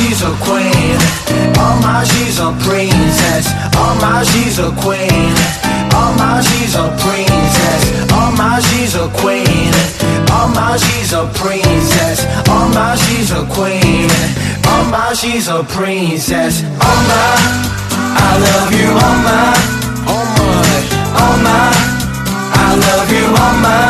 she's a queen. Oh my, she's a princess. Oh my, she's a queen. Oh my, she's a princess. Oh my, she's a queen. Oh my, she's a princess. Oh my, she's a queen. Oh my, she's a princess. Oh my, I love you. Oh my, oh my, oh my, I love you. Oh my.